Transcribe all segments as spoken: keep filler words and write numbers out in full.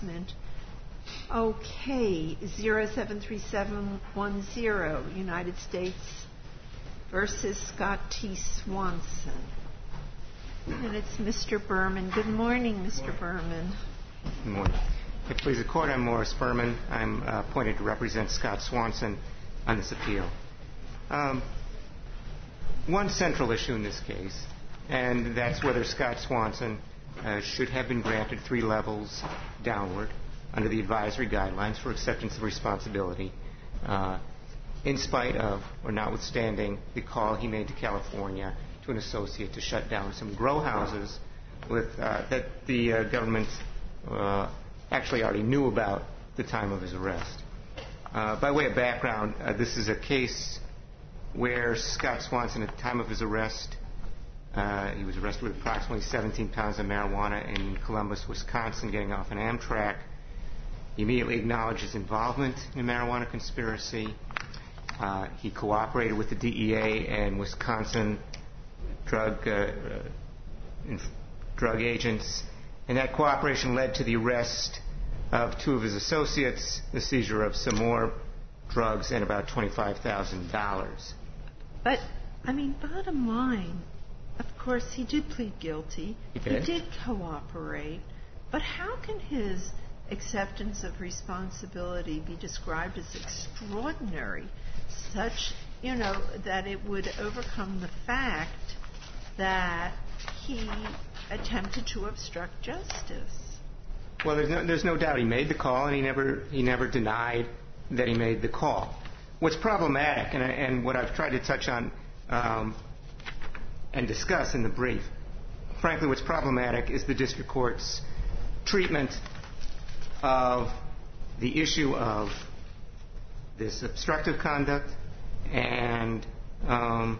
Enforcement. Okay, zero seven three seven one zero, United States versus Scott T. Swanson. And it's Mister Berman. Good morning, Mister Berman. Good morning. If it please the Court, I'm Morris Berman. I'm uh, appointed to represent Scott Swanson on this appeal. Um, one central issue in this case, and that's whether Scott Swanson uh, should have been granted three levels downward under the advisory guidelines for acceptance of responsibility, uh, in spite of or notwithstanding the call he made to California to an associate to shut down some grow houses with, uh, that the uh, government uh, actually already knew about at the time of his arrest. Uh, by way of background, uh, this is a case where Scott Swanson, at the time of his arrest, uh, he was arrested with approximately seventeen pounds of marijuana in Columbus, Wisconsin, getting off an Amtrak. He immediately acknowledged his involvement in a marijuana conspiracy. Uh, he cooperated with the D E A and Wisconsin drug uh, inf- drug agents, and that cooperation led to the arrest of two of his associates, the seizure of some more drugs, and about twenty-five thousand dollars. But, I mean, bottom line, of course, he did plead guilty. He did. He did cooperate. But how can his acceptance of responsibility be described as extraordinary, such, you know, that it would overcome the fact that he attempted to obstruct justice? Well, there's no, there's no doubt he made the call, and he never he never denied that he made the call. What's problematic, and, and what I've tried to touch on um, and discuss in the brief, frankly, what's problematic is the district court's treatment of the issue of this obstructive conduct and um,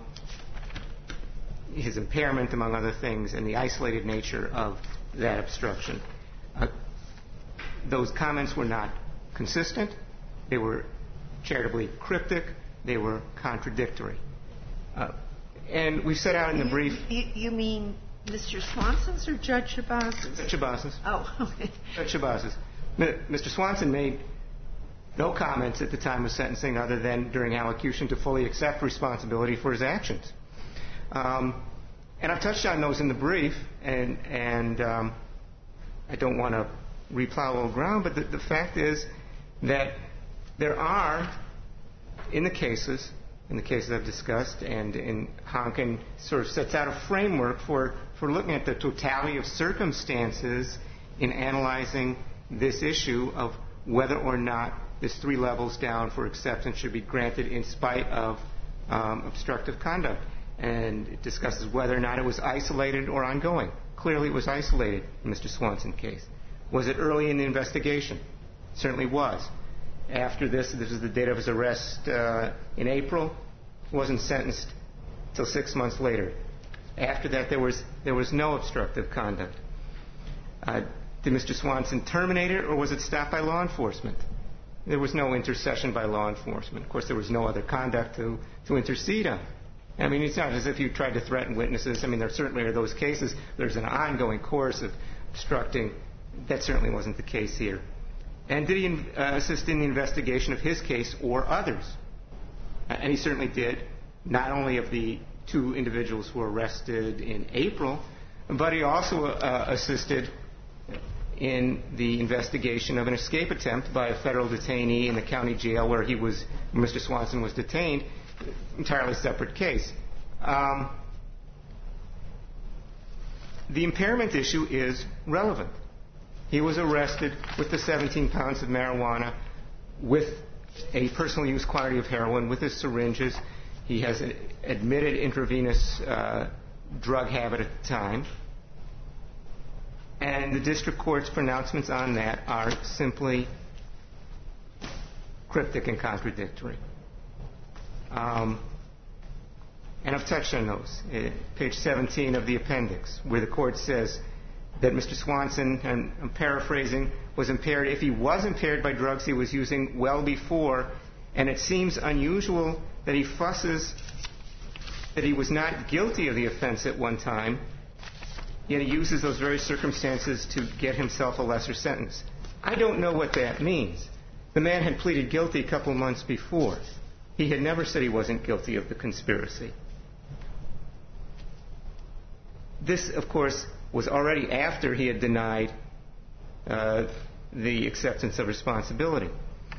his impairment, among other things, and the isolated nature of that obstruction. Uh, those comments were not consistent. They were charitably cryptic. They were contradictory. Uh, and we set out in the you, brief... You, you mean Mister Swanson's or Judge Shabazz's? Judge Shabazz's. Oh, okay. Judge Shabazz's. Mister Swanson made no comments at the time of sentencing other than during allocution to fully accept responsibility for his actions. Um, and I've touched on those in the brief, and, and um, I don't want to replow old ground, but the, the fact is that there are, in the cases, in the cases I've discussed, and in Honkin sort of sets out a framework for, for looking at the totality of circumstances in analyzing this issue of whether or not this three levels down for acceptance should be granted in spite of um, obstructive conduct. And it discusses whether or not it was isolated or ongoing. Clearly it was isolated in Mister Swanson's case. Was it early in the investigation? Certainly was. After this, this is the date of his arrest uh, in April, he wasn't sentenced until six months later. After that, there was there was no obstructive conduct. Uh, did Mister Swanson terminate it, or was it stopped by law enforcement? There was no intercession by law enforcement. Of course, there was no other conduct to, to intercede on. I mean, it's not as if you tried to threaten witnesses. I mean, there certainly are those cases. There's an ongoing course of obstructing. That certainly wasn't the case here. And did he uh, assist in the investigation of his case or others? Uh, and he certainly did, not only of the two individuals who were arrested in April, but he also uh, assisted in the investigation of an escape attempt by a federal detainee in the county jail where he was, Mister Swanson was detained. Entirely separate case. Um, the impairment issue is relevant. He was arrested with the seventeen pounds of marijuana, with a personal use quantity of heroin, with his syringes. He has an admitted intravenous uh, drug habit at the time. And the district court's pronouncements on that are simply cryptic and contradictory. Um, and I've touched on those. Uh, page seventeen of the appendix, where the court says that Mister Swanson, and I'm paraphrasing, was impaired if he was impaired by drugs he was using well before, and it seems unusual that he fusses that he was not guilty of the offense at one time, yet he uses those very circumstances to get himself a lesser sentence. I don't know what that means. The man had pleaded guilty a couple months before. He had never said he wasn't guilty of the conspiracy. This, of course, was already after he had denied uh, the acceptance of responsibility.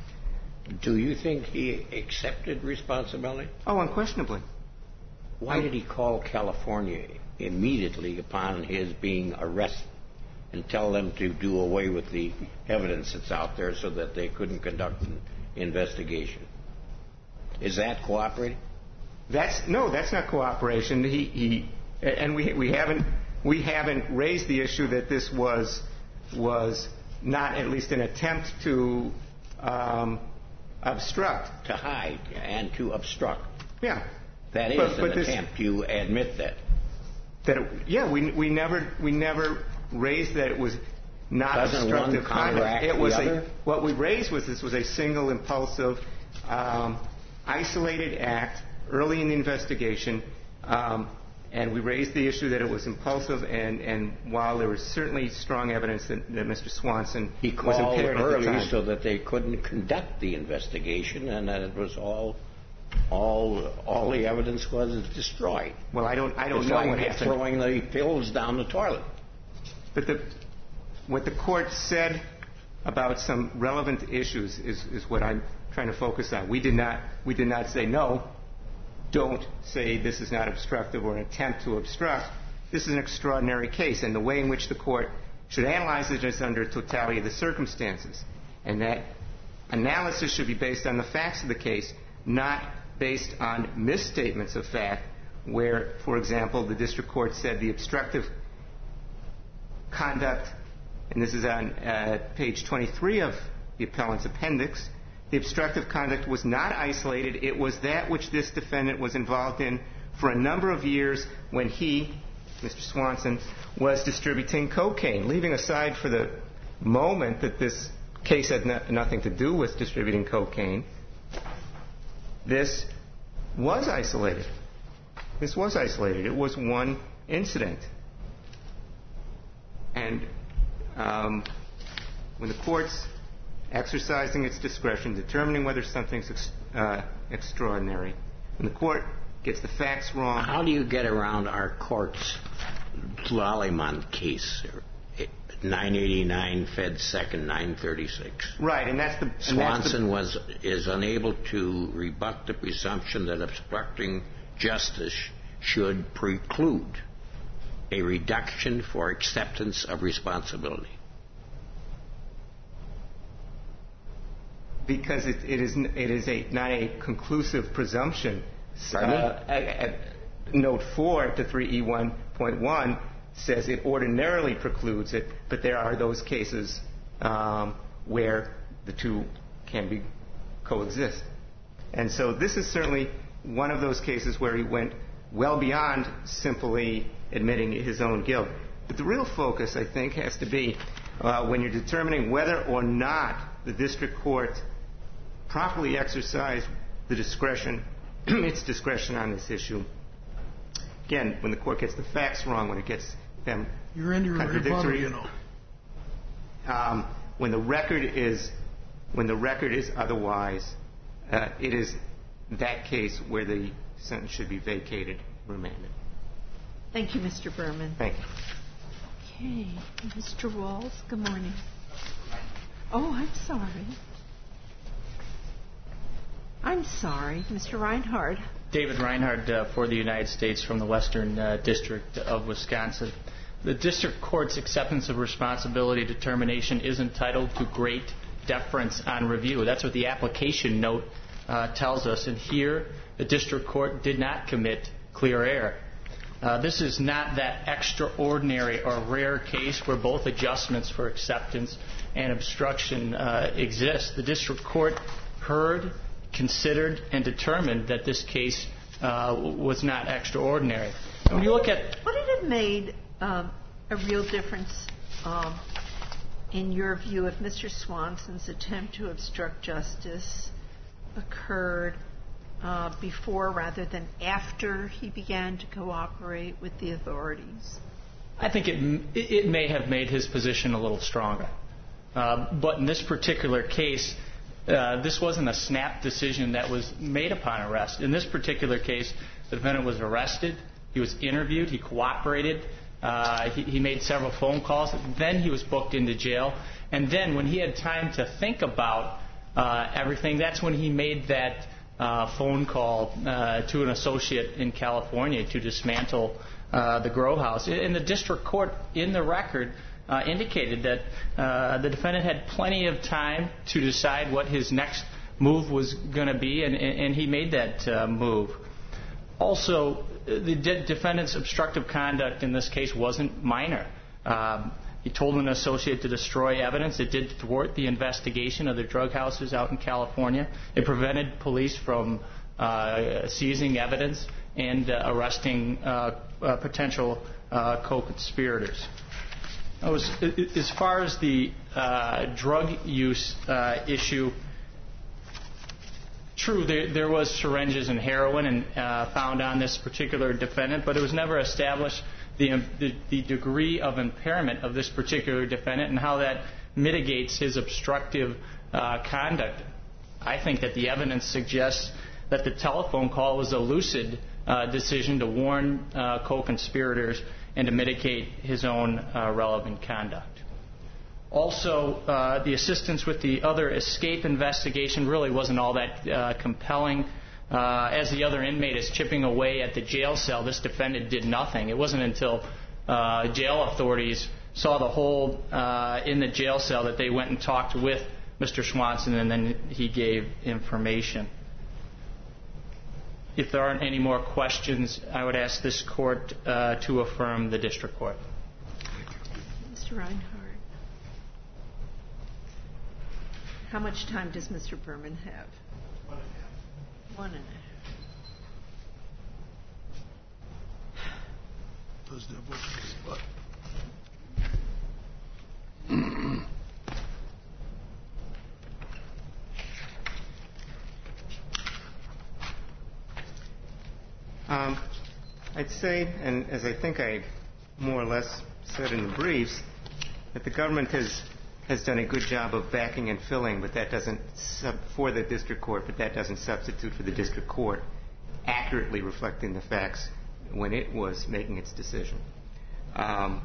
Do you think he accepted responsibility? Oh, unquestionably. Why did he call California immediately upon his being arrested and tell them to do away with the evidence that's out there so that they couldn't conduct an investigation? Is that cooperating? That's no, that's not cooperation. He, he and we we haven't we haven't raised the issue that this was was not at least an attempt to um, obstruct, to hide, and to obstruct. Yeah, that is but, but an this, attempt. You admit that. That it, yeah, we we never we never raised that it was not Doesn't obstructive one conduct. It was the a, other? What we raised was this was a single impulsive, um, isolated act early in the investigation, um, and we raised the issue that it was impulsive. And, and while there was certainly strong evidence that, that Mister Swanson he was impaired early at the time, so that they couldn't conduct the investigation, and that it was all. All, all the evidence was destroyed. Well, I don't, I don't it's know like what happened. Throwing the pills down the toilet. But the, what the court said about some relevant issues is, is what I'm trying to focus on. We did not, we did not say no. Don't say this is not obstructive or an attempt to obstruct. This is an extraordinary case, and the way in which the court should analyze it is under totality of the circumstances, and that analysis should be based on the facts of the case, not based on misstatements of fact, where, for example, the district court said the obstructive conduct, and this is on uh, page twenty-three of the appellant's appendix, the obstructive conduct was not isolated. It was that which this defendant was involved in for a number of years when he, Mister Swanson, was distributing cocaine, leaving aside for the moment that this case had no- nothing to do with distributing cocaine. This was isolated. This was isolated. It was one incident. And um, when the court's exercising its discretion, determining whether something's ex- uh, extraordinary, when the court gets the facts wrong... How do you get around our court's Laliman case, nine eighty-nine Fed Second nine thirty-six? Right, and that's the... And Swanson that's the, was is unable to rebut the presumption that obstructing justice should preclude a reduction for acceptance of responsibility. Because it, it is it is a not a conclusive presumption. Pardon me? Uh, at, at note four to three E one point one says it ordinarily precludes it, but there are those cases um, where the two can be coexist. And so this is certainly one of those cases where he went well beyond simply admitting his own guilt. But the real focus, I think, has to be uh, when you're determining whether or not the district court properly exercised the discretion, its discretion on this issue. Again, when the court gets the facts wrong, when it gets them You're in your contradictory, rebuttal, you know. um, when the record is when the record is otherwise, uh, it is that case where the sentence should be vacated, remanded. Thank you, Mister Berman. Thank you. Okay, Mister Walls, good morning. Oh, I'm sorry. I'm sorry, Mister Reinhardt. David Reinhardt uh, for the United States from the Western uh, District of Wisconsin. The district court's acceptance of responsibility determination is entitled to great deference on review. That's what the application note uh, tells us. And here, the district court did not commit clear error. Uh, this is not that extraordinary or rare case where both adjustments for acceptance and obstruction uh, exist. The district court heard, considered, and determined that this case uh, was not extraordinary. When you look at... Would it have made um, a real difference um, in your view if Mister Swanson's attempt to obstruct justice occurred uh, before rather than after he began to cooperate with the authorities? I think it, it may have made his position a little stronger. Uh, but in this particular case, uh, this wasn't a snap decision that was made upon arrest. In this particular case, the defendant was arrested. He was interviewed. He cooperated. Uh, he, he made several phone calls. Then he was booked into jail. And then when he had time to think about uh, everything, that's when he made that uh, phone call uh, to an associate in California to dismantle uh, the grow house. And the district court, in the record, uh, indicated that uh, the defendant had plenty of time to decide what his next move was going to be, and, and he made that uh, move. Also, the de- defendant's obstructive conduct in this case wasn't minor. Um, he told an associate to destroy evidence. It did thwart the investigation of the drug houses out in California. It prevented police from uh, seizing evidence and uh, arresting uh, uh, potential uh, co-conspirators. Was, as far as the uh, drug use uh, issue, true, there, there was syringes and heroin and, uh, found on this particular defendant, but it was never established the, the, the degree of impairment of this particular defendant and how that mitigates his obstructive uh, conduct. I think that the evidence suggests that the telephone call was a lucid uh, decision to warn uh, co-conspirators and to mitigate his own uh, relevant conduct. Also, uh, the assistance with the other escape investigation really wasn't all that uh, compelling. Uh, as the other inmate is chipping away at the jail cell, this defendant did nothing. It wasn't until uh, jail authorities saw the hole uh, in the jail cell that they went and talked with Mister Swanson, and then he gave information. If there aren't any more questions, I would ask this court uh, to affirm the district court. Mister Reinhart. How much time does Mister Berman have? One and a half. One and a half. Does that work? Um, I'd say, and as I think I more or less said in the briefs, that the government has has done a good job of backing and filling, but that doesn't sub, for the district court, but that doesn't substitute for the district court accurately reflecting the facts when it was making its decision. Um,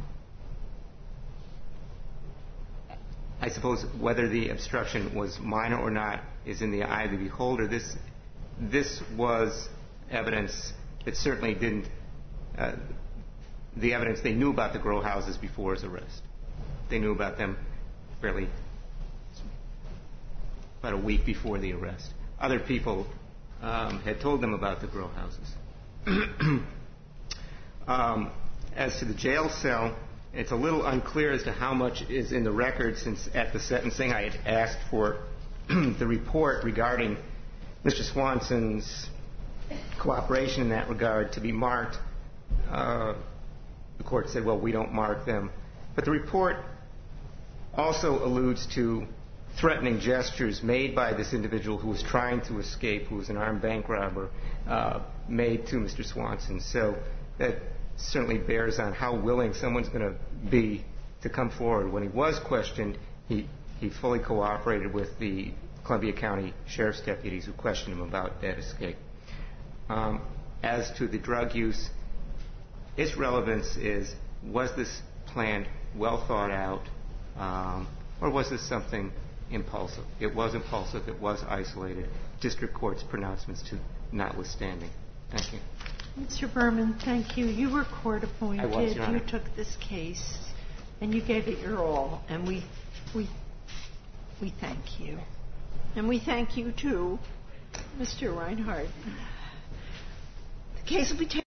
I suppose whether the obstruction was minor or not is in the eye of the beholder. This this was evidence that certainly didn't. Uh, the evidence they knew about the grow houses before his arrest. They knew about them fairly about a week before the arrest. Other people um, had told them about the grow houses. um, as to the jail cell, it's a little unclear as to how much is in the record, since at the sentencing I had asked for the report regarding Mister Swanson's cooperation in that regard to be marked. Uh, the court said, well, we don't mark them. But the report also alludes to threatening gestures made by this individual who was trying to escape, who was an armed bank robber, uh, made to Mister Swanson. So that certainly bears on how willing someone's going to be to come forward. When he was questioned, he, he fully cooperated with the Columbia County Sheriff's deputies who questioned him about that escape. Um, as to the drug use, its relevance is, was this planned, well thought out, um, or was this something impulsive? It was impulsive. It was isolated. District court's pronouncements to notwithstanding. Thank you. Mister Berman, thank you. You were court appointed. I was, Your Honor. You took this case, and you gave it your all, and we, we, we thank you. And we thank you, too, Mister Reinhart. The case will be taken.